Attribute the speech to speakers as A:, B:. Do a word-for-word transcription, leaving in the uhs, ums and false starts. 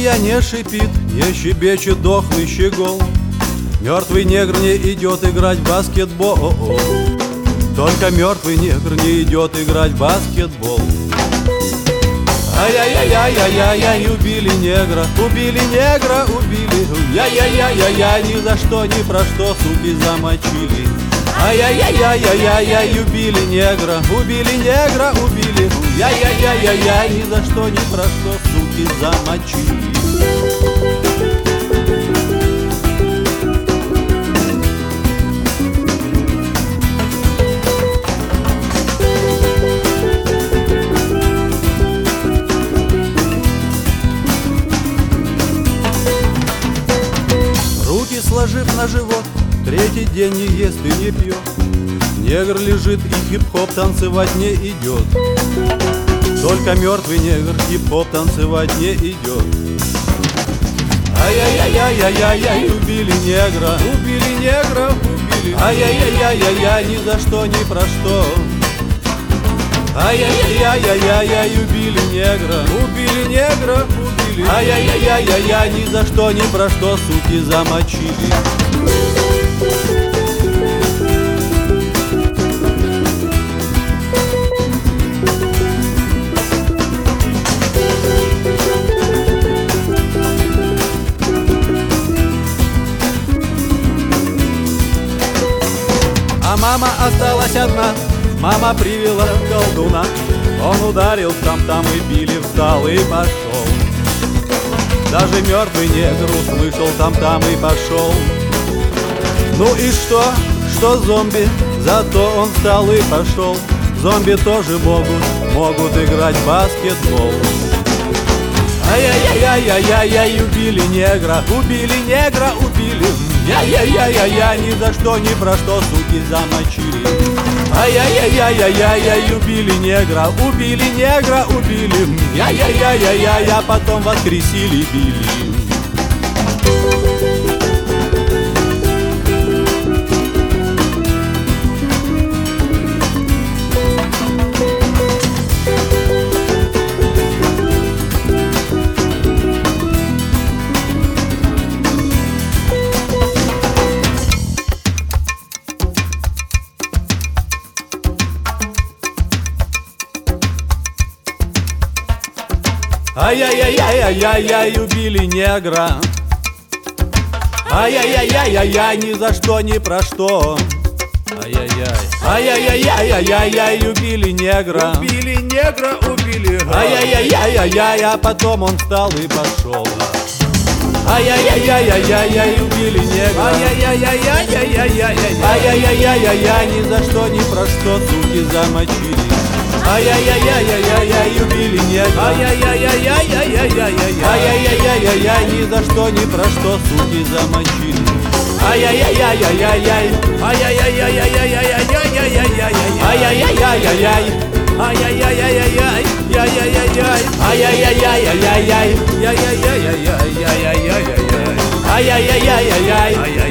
A: Радия не шипит, не щебечет дохлый щегол. Мертвый негр не идет играть в баскетбол. Только мертвый негр не идет играть в баскетбол. Ай-яй-яй-яй-яй-яй, убили негра, убили негра, убили. Яй-яй-яй-яй-яй, ни за что, ни про что, суки, замочили. Ай-яй-яй-яй-яй-яй, убили негра, убили негра, убили. Яй-яй-яй-яй-яй, ни за что, ни про что, суки, замочили. Сложив на живот, третий день не ест и не пьет. Негр лежит и хип-хоп танцевать не идет. Только мертвый негр хип-хоп танцевать не идет. Ай-яй-яй-яй-яй-яй, убили негра, убили негра, убили. Ай-яй-яй-яй-яй, ни за что, ни про что. Ай-яй-яй-яй-яй-яй, убили негра, убили негра, убили. Ай-яй-яй-яй-яй, ни за что, ни про что, суки, замочили. А мама осталась одна. Мама привела колдуна, он ударил там-там и били, встал и пошел. Даже мертвый негр услышал там-там и пошел. Ну и что, что зомби, зато он встал и пошел. Зомби тоже могут, могут играть в баскетбол. Ай-яй-яй-яй-яй-яй, убили негра, убили негра, убили. Яй-яй-яй-яй-яй, ни за что, ни про что, суки, замочили. Ай-яй-яй-яй-яй-яй, убили негра, убили негра, убили. Яй-яй-яй-яй-яй, а потом воскресили, били. Ай-яй-яй-яй-яй-яй, убили негра. Ай-яй-яй-яй-яй-яй, ни за что, ни про что. Ай-яй-яй. Ай-яй-яй-яй-яй-яй, убили негра.
B: Убили негра, убили.
A: Ай-яй-яй-яй-яй-яй, а потом он встал и пошел. Ай-яй-яй-яй-яй-яй, убили негра.
B: Ай-яй-яй-яй-яй-яй-яй-яй.
A: Ай-яй-яй-яй-яй-яй, ни за что, ни про что, суки, замочили. Ай-яй-яй-яй-яй-яй, убили негра.
B: Ай-яй-яй-яй-яй-яй-яй-яй.
A: Ай-яй-яй-яй-яй, ни за что, ни про что, суки, замочили. Ай-яй-яй-яй-яй-яй.
B: Ай-яй-яй-яй-яй-яй-яй-яй-яй-яй.
A: Ай-яй-яй-яй-яй.
B: Ай-яй-яй-яй-яй-яй. Яй-яй-яй-яй.
A: Ай-яй-яй-яй-яй-яй.
B: Яй-яй-яй-яй-яй-яй-яй-яй.
A: Ай-яй-яй-яй-яй.